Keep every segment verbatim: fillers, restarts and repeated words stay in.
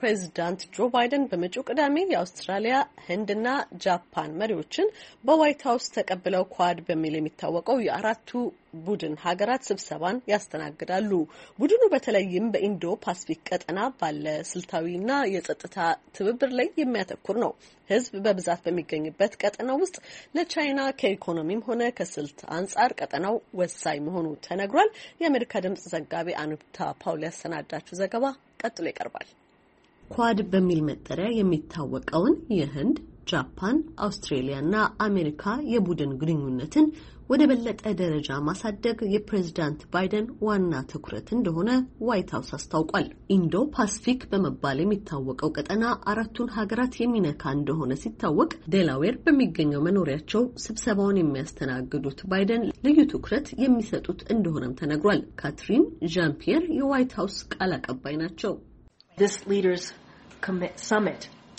ፕሬዚዳንት ጆ ባይደን በመጪው ቅዳሜ የአውስትራሊያ፣ ህንድና ጃፓን መሪዎችን በዋይት ሀውስ ተቀብለው ኳድ በሚል የሚታወቀው የአራቱ ቡድን ሀገራት ስብሰባን ያስተናግዳሉ። ቡድኑ በተለይም በኢንዶ ፓሲፊክ ቀጠና ባለ ስልታዊና የጸጥታ ትብብር ላይ የሚያተኩር ነው። ህዝብ በብዛት በሚገኝበት ቀጠና ውስጥ ለቻይና ከኢኮኖሚም ሆነ ከስልት አንጻር ቀጠናው ወሳኝ መሆኑ ተነግሯል። የአሜሪካ ድምጽ ዘጋቢ አኑታ ፓውል ያሰናዳችው ዘገባ ቀጥሎ ይቀርባል። ኳድ በሚል መጠሪያ የሚታወቀውን የህንድ፣ ጃፓን፣ አውስትራሊያና አሜሪካ የቡድን ግንኙነትን ወደ በለጠ ደረጃ ማሳደግ የፕሬዝዳንት ባይደን ዋና ትኩረት እንደሆነ ዋይት ሀውስ አስታውቋል። ኢንዶ ፓሲፊክ በመባል የሚታወቀው ቀጠና አራቱን ሀገራት የሚነካ እንደሆነ ሲታወቅ ዴላዌር በሚገኘው መኖሪያቸው ስብሰባውን የሚያስተናግዱት ባይደን ልዩ ትኩረት የሚሰጡት እንደሆነም ተነግሯል። ካትሪን ዣን ፒየር የዋይት ሀውስ ቃል አቀባይ ናቸው። This leaders summit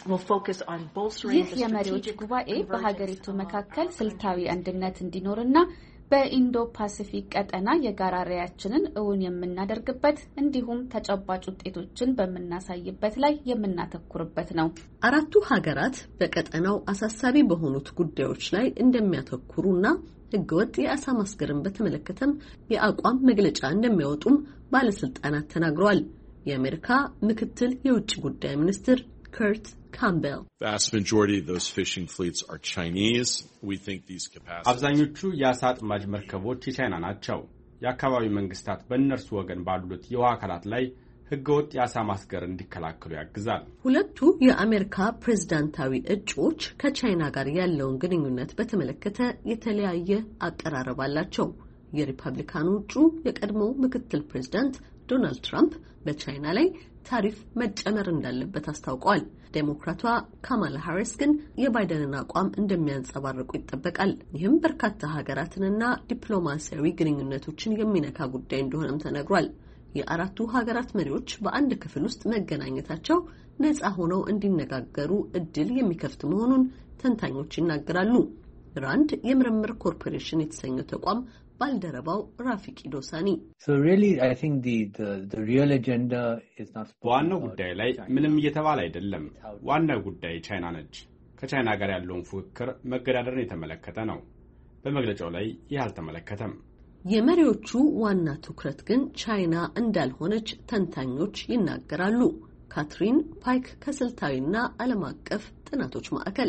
ይህ የመሪዎች ጉባኤ በሀገሪቱ መካከል ስልታዊ አንድነት እንዲኖርና በኢንዶ ፓሲፊክ ቀጠና የጋራ ራዕያችንን እውን የምናደርግበት እንዲሁም ተጨባጭ ውጤቶችን በመናሳይበት ላይ የምናተኩርበት ነው። አራቱ ሀገራት በቀጠናው አሳሳቢ በሆኑት ጉዳዮች ላይ እንደሚያተኩሩና ህገወጥ የአሳ ማስገርን በተመለከተም የአቋም መግለጫ እንደሚያወጡም ባለስልጣናት ተናግረዋል። የአሜሪካ ምክትል የውጭ ጉዳይ ሚኒስትር Kurt Campbell Vast majority of those fishing fleets are Chinese. We think these capacities አብዛኞቹ የአሳ አጥማጅ መርከቦች የቻይና ናቸው። የአካባቢው መንግስታት በእነርሱ ወገን ባሉት የውሃ አካላት ላይ ህገወጥ የአሳ ማስገር እንዲከላከሉ ያግዛል። ሁለቱ የአሜሪካ ፕሬዝዳንታዊ እጩዎች ከቻይና ጋር ያለውን ግንኙነት በተመለከተ የተለያየ አቀራረብ አላቸው። የሪፐብሊካኑ እጩ የቀድሞ ምክትል ፕሬዝዳንት ዶናልድ ትራምፕ በቻይና ላይ ታሪፍ መጨመር እንዳለበት አስታውቀዋል። ዴሞክራቷ ካማላ ሃሪስ ግን የባይደንን አቋም እንደሚያንጸባርቁ ይጠበቃል። ይህም በርካታ ሀገራትንና ዲፕሎማሲያዊ ግንኙነቶችን የሚነካ ጉዳይ እንደሆነም ተነግሯል። የአራቱ ሀገራት መሪዎች በአንድ ክፍል ውስጥ መገናኘታቸው ነፃ ሆነው እንዲነጋገሩ እድል የሚከፍት መሆኑን ተንታኞች ይናገራሉ። ራንድ የምርምር ኮርፖሬሽን የተሰኘው ተቋም ባልደረባው ራፊቂ ዶሳኒ So really I think the the the real agenda is not ዋናው ጉዳይ ላይ ምንም እየተባለ አይደለም። ዋናው ጉዳይ ቻይና ነች። ከቻይና ጋር ያለውን ፉክክር መገዳደርን የተመለከተ ነው። በመግለጫው ላይ ይህ አልተመለከተም። የመሪዎቹ ዋና ትኩረት ግን ቻይና እንዳልሆነች ተንታኞች ይናገራሉ። ካትሪን ፓይክ ከስልታዊና ዓለም አቀፍ ጥናቶች ማዕከል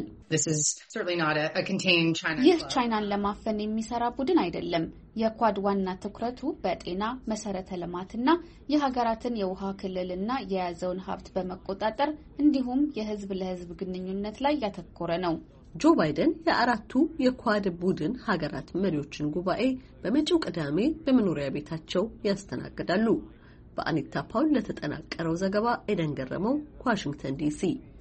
ይህ ቻይናን ለማፈን የሚሰራ ቡድን አይደለም። የኳድ ዋና ትኩረቱ በጤና መሰረተ ልማትና የሀገራትን የውሃ ክልልና የያዘውን ሀብት በመቆጣጠር እንዲሁም የህዝብ ለህዝብ ግንኙነት ላይ ያተኮረ ነው። ጆ ባይደን የአራቱ የኳድ ቡድን ሀገራት መሪዎችን ጉባኤ በመጪው ቅዳሜ በመኖሪያ ቤታቸው ያስተናግዳሉ። በአኒታ ፓውል ለተጠናቀረው ዘገባ ኤደን ገረመው ከዋሽንግተን ዲሲ